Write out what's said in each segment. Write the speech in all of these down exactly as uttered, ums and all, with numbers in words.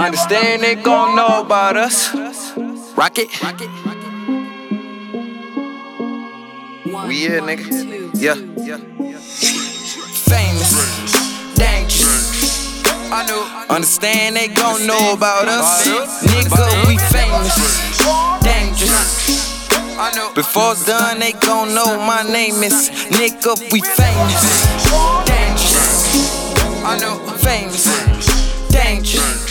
Understand they gon' know about us. Rock it. We here, nigga. Yeah. Famous. Dangerous. I know. Understand they gon' know about us. Nigga, we famous. Dangerous. I know. Before it's done, they gon' know my name is nigga, we famous. Dangerous. I know. Famous. Dangerous.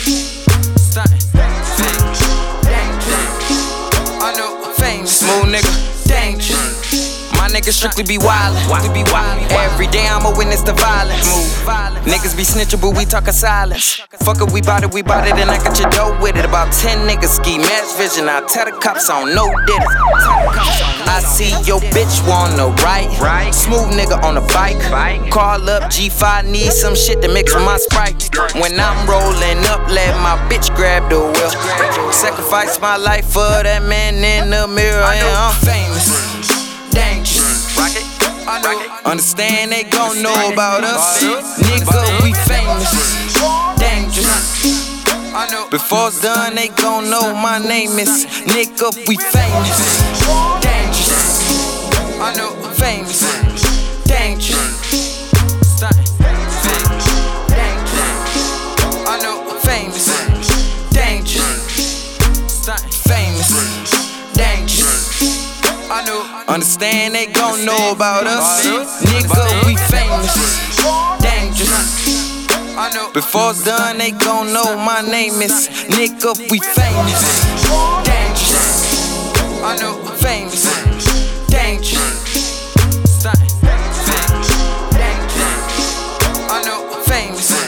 I know. Famous. Smooth nigga. Dangerous. My niggas strictly be wildin'. Every day I'ma witness the violence. Niggas be snitchin', but we talkin' silence. Fuck it, we bout it, we bout it, and I got your dough with it. About ten niggas ski mass vision. I tell the cops I don't know did it. I see your bitch wanna ride. Smooth nigga on a bike. Call up G five, need some shit to mix with my Sprite. When I'm rollin' up, let my bitch grab the wheel. Sacrifice my life for that man in the mirror, and I'm famous. Dangerous. I know. Understand they gon' know about us. Nigga, we famous. Dangerous. I know. Before it's done, they gon' know my name is nigga, we famous. Dangerous. I know. Famous. Dangerous. I know. Famous. Dangerous. Famous. Dangerous. I know. Understand they gon' know about us. Nigga, we famous. Dangerous. I know. Before it's done, they gon' know my name is nigga, we famous. Dangerous. I know. Famous. Dangerous. I know. Famous.